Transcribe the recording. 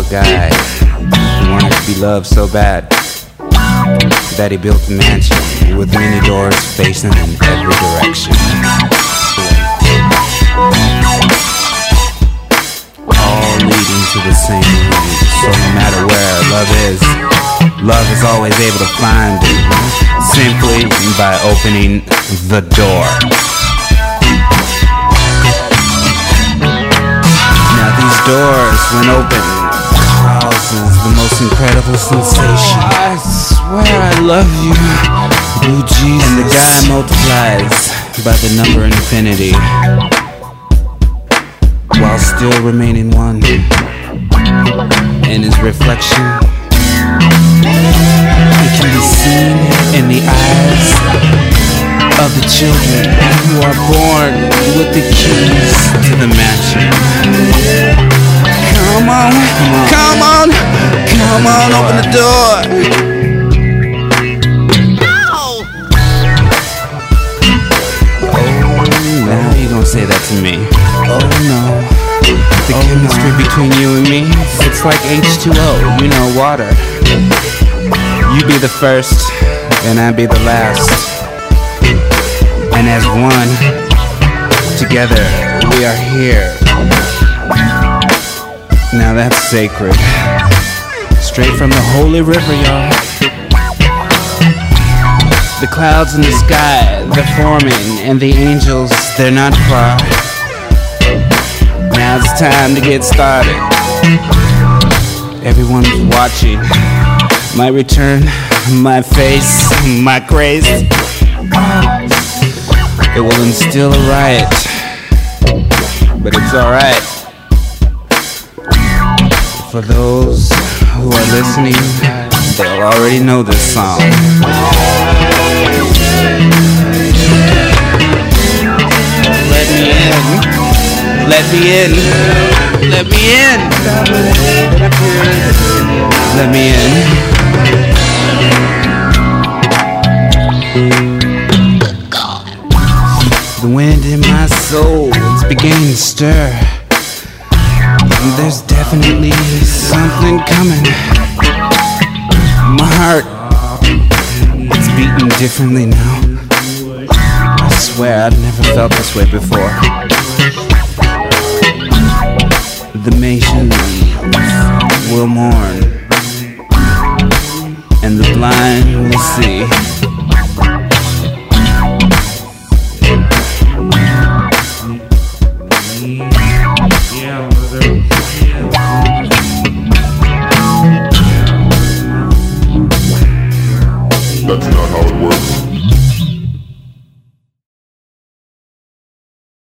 guy who wanted to be loved so bad that he built a mansion with many doors facing in every direction. All leading to the same room. So no matter where love is always able to find it simply by opening the door. Now these doors, when open, causes the most incredible sensation. I swear I love you, oh Jesus. And the guy multiplies by the number infinity, while still remaining one. And his reflection, it can be seen in the eyes of the children who are born with the keys to the mansion. Come on, come on, come on, open the door. Oh, now you're gonna say that to me. Oh no. The chemistry between you and me, it's like H2O, you know, water. You be the first, and I be the last. And as one, together, we are here. Now that's sacred. Straight from the holy river, y'all. The clouds in the sky, they're forming, and the angels, they're not far. Now it's time to get started. Everyone's watching my return, my face, my grace. It will instill a riot, but it's alright. For those who are listening, they'll already know this song. Let me in. Let me in. Let me in. Let me in. The wind in my soul is beginning to stir. There's definitely something coming. My heart is beating differently now. I swear I've never felt this way before. The nation will mourn, and the blind will see. That's not how it works.